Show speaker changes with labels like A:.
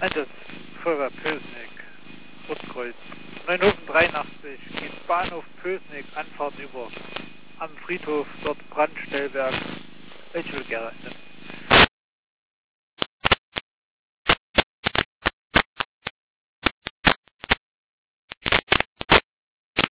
A: Einsatz Feuerwehr Pösneck, Rotkreuz. 9:83 geht Bahnhof Pösneck, Anfahrt über am Friedhof, dort Brandstellwerk. Ich will gerne.